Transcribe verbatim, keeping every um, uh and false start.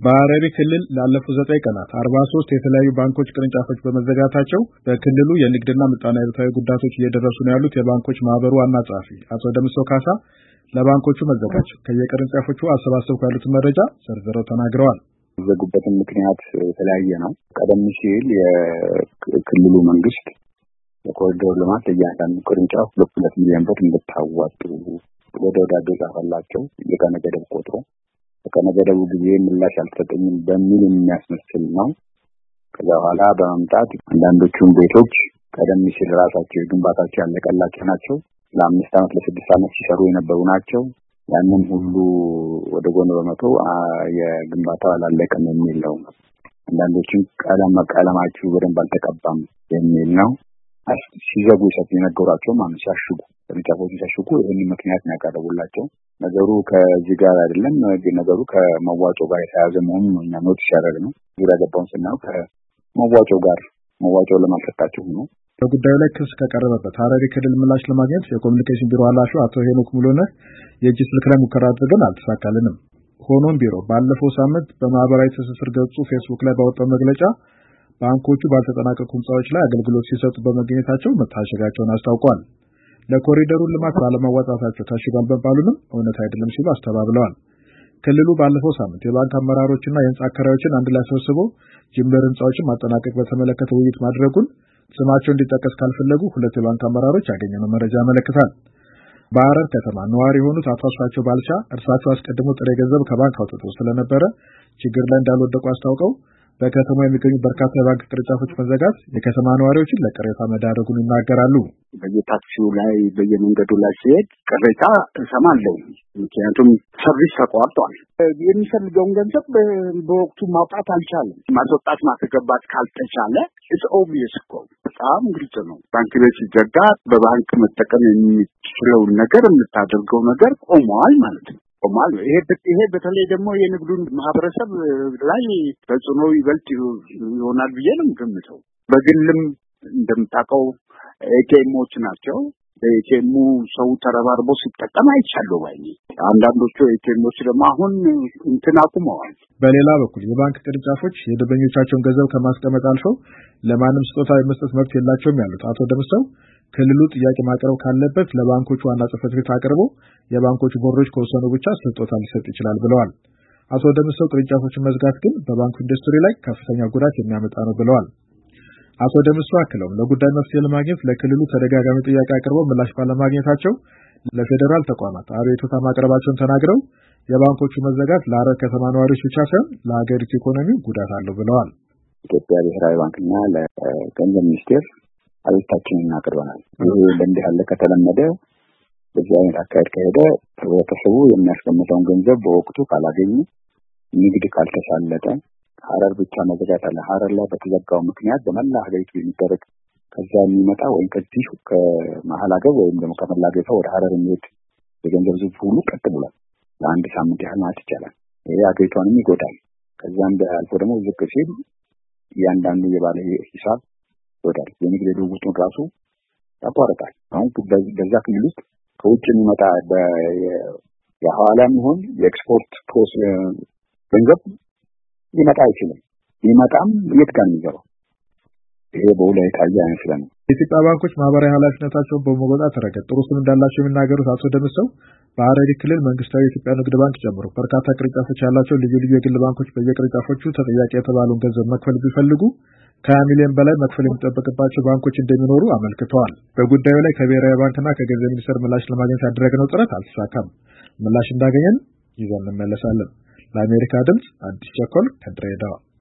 በሐረሪ ክልል ላለፉት ዘጠኝ ቀናት አርባ ሶስት የተለያዩ ባንኮች ቅርንጫፎች በመዘጋታቸው በክልሉ የንግድና ምጣኔ ሀብታዊ ጉዳቶች እየደረሱ ነው ያሉት የባንኮች ማህበሩ ዋና ጸሐፊ አቶ ደምሰው ካሳ ለባንኮቹ መዘጋት ከየቅርንጫፎቹ አሰባሰቡ ያሉት መረጃ ዘርዝረው ተናግረዋል። የዘጉበትን ምክንያት የተለያየ ነው። ቀደም ሲል የክልሉ መንግስት የኮሪደር ልማት ለእያንዳንዱ ቅርንጫፍ ሁለት ሚሊዮን ብር እንድታዋጡ ወደ ወዳጅ ጻፈላቸው የቀነ ገደብ ቆጥሮ ከቀነ ገደቡ ጊዜ ምላሽ አልተሰጠኝም በሚል የሚያስመስል ነው። ከዛ በኋላ በመምጣት አንዳንዶቹን ቤቶች ቀደም ሲል ራሳቸው ግንባታቸው ያለቀላቸው ናቸው። ለአምስት ዓመት ለስድስት ዓመት ሲሰሩ የነበሩ ናቸው። ያንን ሁሉ ወደ ጎን በመቶ የግንባታው አላለቀም የሚል ነው። አንዳንዶቹን ቀለም ቀለማችሁ በደንብ አልተቀባም የሚል ነው። ሲዘጉ ሰፊ ነገራቸው ማለት ሲያሽጉ ቅርንጫፎቹ ሲያሽጉ ይሄን ምክንያት ነው ያቀረቡላቸው። ነገሩ ከዚህ ጋር አይደለም፣ ነገሩ ከመዋጮ ጋር የተያያዘ መሆኑን ነው እኛ ኖቲስ ያደረግነው። ዙሪያ ገባውን ስናየው ከመዋጮ ጋር መዋጮ ለማልሰጣቸው ነው። በጉዳዩ ላይ ክስ ከቀረበበት ሐረሪ ክልል ምላሽ ለማግኘት የኮሙኒኬሽን ቢሮ ኃላፊው አቶ ሄኖክ ሙሉነህ የእጅ ስልክ ላይ ሙከራ አድርገን አልተሳካልንም። ሆኖም ቢሮ ባለፈው ሳምንት በማህበራዊ ትስስር ገጹ ፌስቡክ ላይ ባወጣው መግለጫ ባንኮቹ ባልተጠናቀቁ ህንጻዎች ላይ አገልግሎት ሲሰጡ በመገኘታቸው መታሸጋቸውን አስታውቋል። ለኮሪደሩ ልማት ባለማዋጣታቸው ታሽጓል በባሉንም እውነት አይደለም ሲሉ አስተባብለዋል። ክልሉ ባለፈው ሳምንት የባንክ አመራሮችና የህንጻ አከራዮችን አንድ ላይ ሰብስቦ ጅምር ህንጻዎችን ማጠናቀቅ በተመለከተ ውይይት ማድረጉን ስማቸው እንዲጠቀስ ካልፈለጉ ሁለት የባንክ አመራሮች ያገኘነው መረጃ ያመለክታል። በሐረር ከተማ ነዋሪ የሆኑት አቶ አስፋቸው ባልቻ እርሳቸው አስቀድሞ ጥሬ ገንዘብ ከባንክ አውጥተው ስለነበረ ችግር ላይ እንዳልወደቁ አስታውቀው በከተማ የሚገኙ በርካታ የባንክ ቅርንጫፎች መዘጋት የከተማ ነዋሪዎችን ለቅሬታ መዳረጉን ይናገራሉ። በየታክሲው ላይ በየመንገዱ ላይ ሲሄድ ቅሬታ እሰማለሁ። ምክንያቱም ሰርቪስ ተቋርጧል። የሚፈልገውን ገንዘብ በወቅቱ ማውጣት አልቻለም። ማስወጣት ማስገባት ካልተቻለ it's obvious እኮ በጣም ግልጽ ነው። ባንክ ቤት ሲዘጋ በባንክ መጠቀም የሚችለውን ነገር የምታደርገው ነገር ቆሟል ማለት ነው። ቆሟል። ይሄ ይሄ በተለይ ደግሞ የንግዱን ማህበረሰብ ላይ ተጽዕኖ ይበልጥ ይሆናል ብዬ ነው የምገምተው። በግልም እንደምታውቀው ኤቲኤሞች ናቸው። በኤቲኤሙ ሰው ተረባርቦ ሲጠቀም አይቻለሁ ባይኔ። አንዳንዶቹ ኤቲኤሞች ደግሞ አሁን እንትን አቁመዋል። በሌላ በኩል የባንክ ቅርንጫፎች የደንበኞቻቸውን ገንዘብ ከማስቀመጥ አልፈው ለማንም ስጦታ የመስጠት መብት የላቸውም ያሉት አቶ ደምሰው ክልሉ ጥያቄ ማቅረብ ካለበት ለባንኮቹ ዋና ጽሕፈት ቤት አቅርቦ የባንኮቹ ቦርዶች ከወሰኑ ብቻ ስጦታ ሊሰጥ ይችላል ብለዋል። አቶ ደምሰው ቅርንጫፎችን መዝጋት ግን በባንኩ ኢንዱስትሪ ላይ ከፍተኛ ጉዳት የሚያመጣ ነው ብለዋል። አቶ ደምሰው አክለውም ለጉዳይ መፍትሄ ለማግኘት ለክልሉ ተደጋጋሚ ጥያቄ አቅርበው ምላሽ ባለማግኘታቸው ለፌዴራል ተቋማት አቤቱታ ማቅረባቸውን ተናግረው የባንኮቹ መዘጋት ለሐረር ከተማ ነዋሪዎች ብቻ ሳይሆን ለሀገሪቱ ኢኮኖሚ ጉዳት አለው ብለዋል። ኢትዮጵያ ብሔራዊ ባንክና ለገንዘብ ሚኒስቴር አቤቱታችንን እናቀርበናል። ይሄ በእንዲህ ያለ ከተለመደ በዚህ አይነት አካሄድ ከሄደ ህብረተሰቡ የሚያስቀምጠውን ገንዘብ በወቅቱ ካላገኙ፣ ንግድ ካልተሳለጠ ሐረር ብቻ መዘጋት አለ። ሐረር ላይ በተዘጋው ምክንያት በመላ ሀገሪቱ የሚደረግ ከዛ የሚመጣ ወይም ከዚህ ከመሀል ሀገር ወይም ደግሞ ከመላ ሀገሪቷ ወደ ሐረር የሚሄድ የገንዘብ ዝውውር ሁሉ ቀጥ ብሏል። ለአንድ ሳምንት ያህል ማለት ይቻላል። ይሄ ሀገሪቷንም ይጎዳል። ከዛም አልፎ ደግሞ ዝቅ ሲል እያንዳንዱ የባለ ሂሳብ ይጎዳል። የንግድ ልውውጡን ራሱ ያቋርጣል። አሁን በዛ ክልል ውስጥ ከውጭ የሚመጣ የሐዋላም ይሁን የኤክስፖርት ፕሮስ ገንዘብ ሊመጣ አይችልም። ሊመጣም የት ጋር የሚገባው? ይሄ በሁለት የታየ አይመስልም። የኢትዮጵያ ባንኮች ማህበራዊ ኃላፊነታቸውን በመወጣት ረገድ ጥሩ ስም እንዳላቸው የሚናገሩት አቶ ደምሰው በሐረሪ ክልል መንግስታዊ የኢትዮጵያ ንግድ ባንክ ጨምሮ በርካታ ቅርንጫፎች ያላቸው ልዩ ልዩ የግል ባንኮች በየቅርንጫፎቹ ተጠያቂ የተባለውን ገንዘብ መክፈል ቢፈልጉ ከሀያ ሚሊዮን በላይ መክፈል የሚጠበቅባቸው ባንኮች እንደሚኖሩ አመልክተዋል። በጉዳዩ ላይ ከብሔራዊ ባንክና ከገንዘብ ሚኒስቴር ምላሽ ለማግኘት ያደረግነው ጥረት አልተሳካም። ምላሽ እንዳገኘን ይዘን እንመለሳለን። ለአሜሪካ ድምጽ አዲስ ቸኮል ከድሬዳዋ